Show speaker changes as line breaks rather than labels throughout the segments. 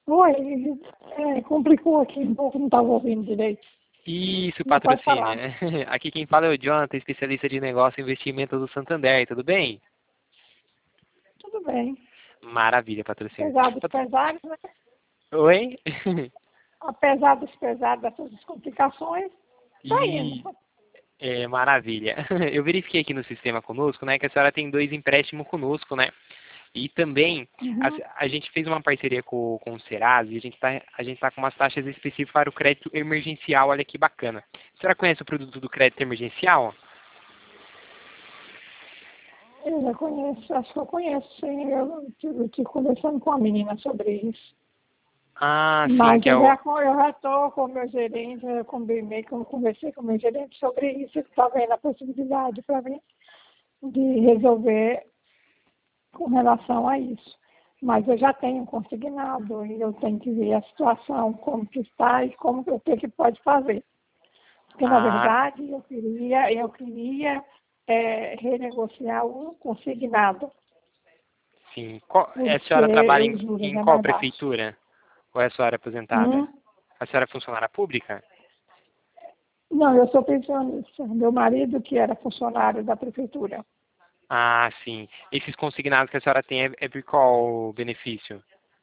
Oi, complicou aqui um pouco, não estava ouvindo direito.
Isso,
Não pode
patrocínio.
falar.
Aqui quem fala é o Jonathan, especialista de negócio e investimento do Santander, tudo bem?
Tudo bem.
Maravilha, patrocínio.
Apesar dos pesares, né?
Oi?
Apesar dos pesares dessas complicações, está indo.
E maravilha. Eu verifiquei aqui no sistema conosco, né, que a senhora tem 2 empréstimos conosco, né? E também
Uhum.
a gente fez uma parceria com o Serasa e a gente tá com umas taxas específicas para o crédito emergencial, olha que bacana. A senhora conhece o produto do crédito emergencial?
Eu já conheço, acho que eu conheço, sim. Eu estive conversando com a menina sobre isso.
Ah, sim,
Mas
que é o...
eu já estou com o meu gerente, eu combinei, que eu conversei com o meu gerente sobre isso, que está vendo a possibilidade para mim de resolver com relação a isso. Mas eu já tenho consignado e eu tenho que ver a situação, como que está e como, o que, que pode fazer. Porque, na
Ah,
verdade, eu queria renegociar o consignado,
sim. A
porque
senhora trabalha
os juros
em
é
qual
mais baixo.
prefeitura? Ou é a senhora aposentada?
Hum?
A senhora é funcionária pública?
Não, eu sou pensionista. Meu marido, que era funcionário da prefeitura.
Ah, sim. Esses consignados que a senhora tem é por qual benefício?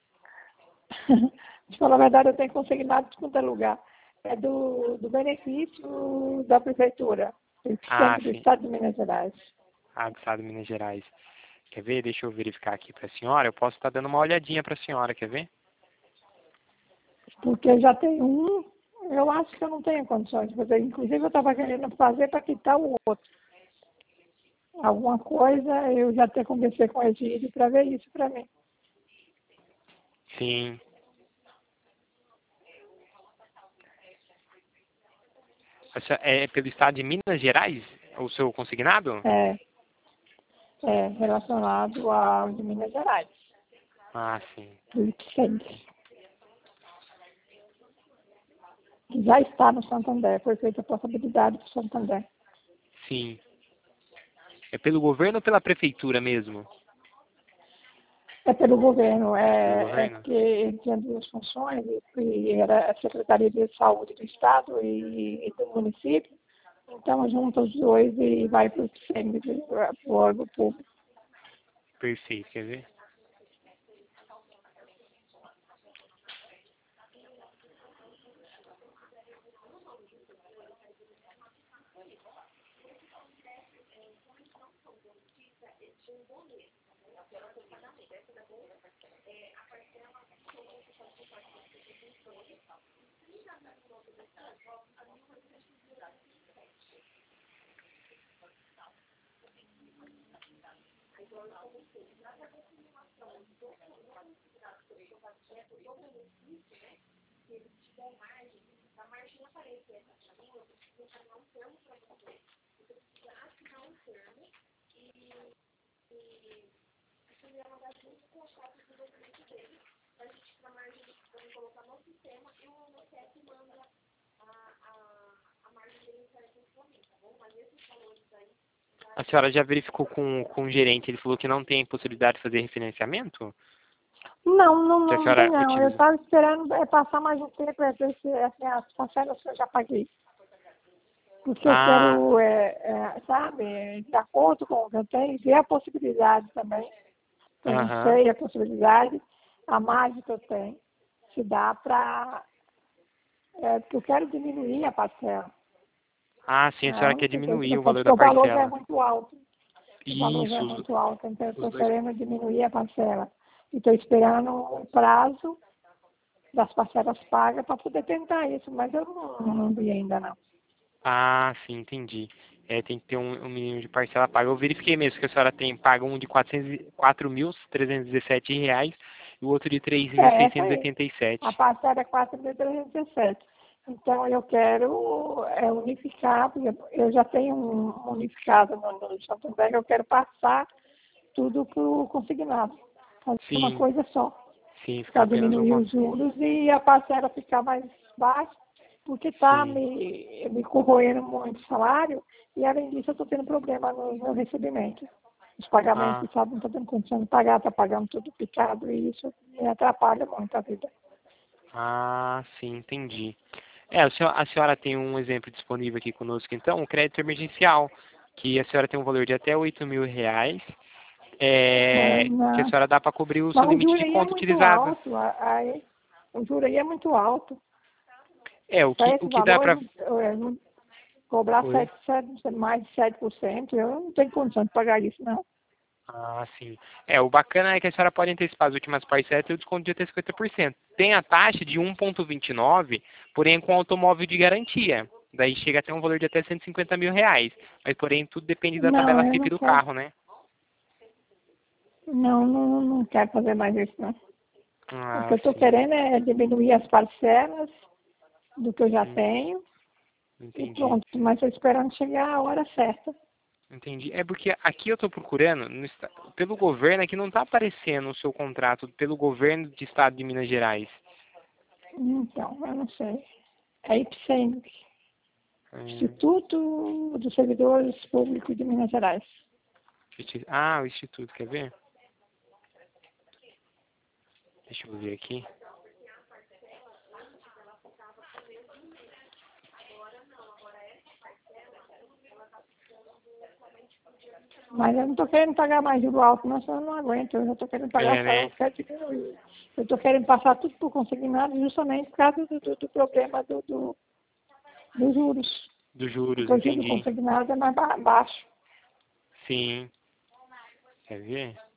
De falar a verdade, eu tenho consignado de quanto é lugar. É do benefício da prefeitura,
Ah,
sempre do
sim.
Estado de Minas Gerais.
Ah, do estado de Minas Gerais. Quer ver? Deixa eu verificar aqui para a senhora. Eu posso estar dando uma olhadinha para a senhora, quer ver?
Porque eu já tenho um, eu acho que eu não tenho condições de fazer. Inclusive, eu estava querendo fazer para quitar o outro. Alguma coisa, eu já até conversei com o Egídio para ver isso para mim.
Sim. É pelo estado de Minas Gerais? O seu consignado?
É, relacionado ao de Minas Gerais,
Ah, sim.
do Ipsens, que já está no Santander, foi feita a possibilidade do Santander.
Sim. É pelo governo ou pela prefeitura mesmo?
É pelo governo,
Pelo
é
governo?
porque ele tinha duas funções, e era a Secretaria de Saúde do Estado e do município, então junta os dois e vai para o órgão público.
Perfeito, quer ver? A senhora já verificou com o gerente, ele falou que não tem possibilidade de fazer refinanciamento?
Não, não,
Que a
não tem
senhora
não. Eu
utiliza.
estava esperando passar mais um tempo para ver se assim, as parcelas eu já paguei. Porque eu
Ah,
quero, sabe, de acordo com o que eu tenho, ver a possibilidade também. Eu não
aham.
sei a possibilidade, a margem que eu tenho, se dá para. Porque eu quero diminuir a parcela.
Ah, sim, a
É a
senhora quer
única coisa que
diminuir
eu
o
faço,
valor
porque
da
o valor já é
parcela.
muito alto. O valor já é
Isso,
muito alto, então eu
os
estou
dois.
querendo diminuir a parcela. E estou esperando o prazo das parcelas pagas para poder tentar isso, mas eu não vi ainda não.
Ah, sim, entendi. É, tem que ter um mínimo de parcela paga. Eu verifiquei mesmo que a senhora tem paga um de 4.317 reais e o outro de três mil
É essa
seiscentos e
aí.
oitenta e
A
sete.
parcela é 4.317. Então eu quero unificar, porque eu já tenho um unificado no Santander, eu quero passar tudo para o consignado. Fazer uma
Sim,
coisa só,
sim, ficar
para
apenas no
diminuir os juros e a parcela ficar mais baixa, porque está
sim.
me corroendo muito o salário e, além disso, eu estou tendo problema no meu recebimento. Os pagamentos,
Ah,
sabe, não estou tendo condição de pagar, está pagando tudo picado e isso me atrapalha muito a vida.
Ah, sim, entendi. A senhora tem um exemplo disponível aqui conosco, então, um crédito emergencial, que a senhora tem um valor de até R$ 8.000, que a
Não.
senhora dá para cobrir o seu
Mas o
limite
juro
de
aí é
conta
muito
utilizada.
alto. Aí, o juro aí é muito alto. Para
O
esse
que dá
valor,
para...
cobrar
Oi?
mais de 7%, eu não tenho condição de pagar isso, não.
Ah, sim. O bacana é que a senhora pode antecipar as últimas parcelas e o desconto de até 50%. Tem a taxa de 1,29, porém com automóvel de garantia. Daí chega até um valor de até R$ 150.000. Mas, porém, tudo depende da
Não,
tabela
eu
FIP
não
do
quero.
carro, né?
Não, não, não quero fazer mais isso, não. O que
Ah,
eu estou
sim.
querendo é diminuir as parcelas do que eu já
Hum,
tenho e
Entendi.
pronto. Mas estou esperando chegar a hora certa.
Entendi. É porque aqui eu estou procurando, pelo governo, aqui não está aparecendo o seu contrato pelo governo de estado de Minas Gerais.
Então, eu não sei. É IPSENC,
Hum,
Instituto dos Servidores Públicos de Minas Gerais.
o Instituto, quer ver? Deixa eu ver aqui.
Mas eu não estou querendo pagar mais juro alto, não, senão eu não aguento. Eu já estou querendo pagar só,
Né?
eu quero diminuir. Eu estou querendo passar tudo por consignado justamente por causa do problema dos juros.
Dos juros,
Porque o juro
entendi.
consignado é mais baixo.
Sim. Quer ver?